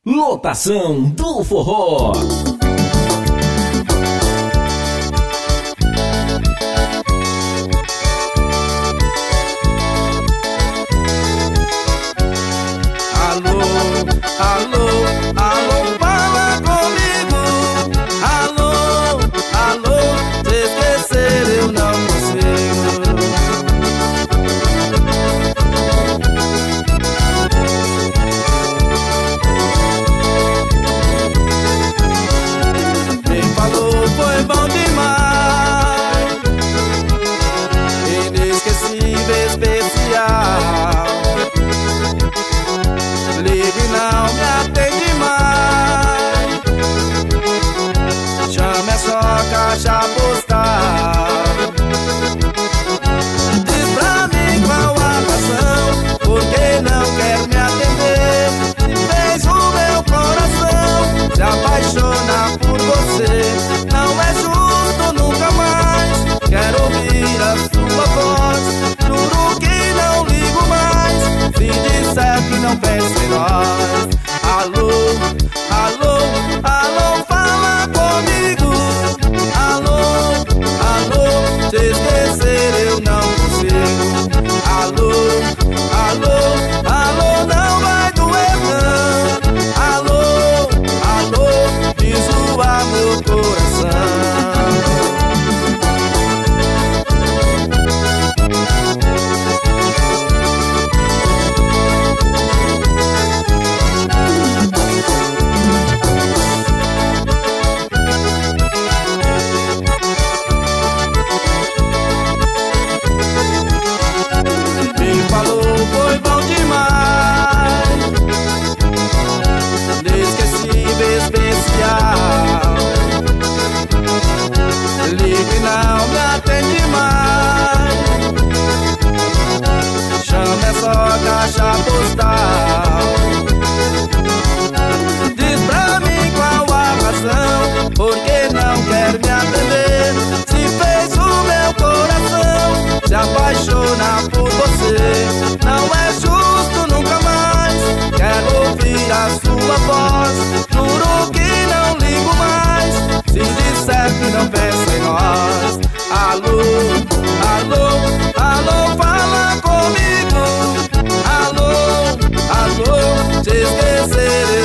Lotação do Forró. Alô, alô, alô, fala comigo. Alô, alô, te esquecer eu não consigo. Quem falou foi bom demais, inesquecível, especial. Ligue, não me atende mais, chame a sua caixa postal. Diz pra mim qual a razão, porque não quer me atender. Se fez o meu coração se apaixonar por você. Não é justo nunca mais, quero ouvir a sua voz. Juro que não ligo mais, se disser que não penso em nós. Alô, alô, alô, fala comigo. Alô, alô, te esquecer eu não consigo. Alô, alô, alô, não vai doer não. Alô, alô, diz o amor coração. Quem falou foi bom demais, inesquecível, especial. Ligue, não me atende mais, chame a sua caixa postal. Diz pra mim qual a razão, porque não quer me atender. Se fez o meu coração se apaixonar por você. Não é justo nunca mais, quero ouvir a sua voz. Juro que não ligo mais, se disser que não pensa em nós. Alô, alô, alô, fala comigo. Alô, alô, te esquecer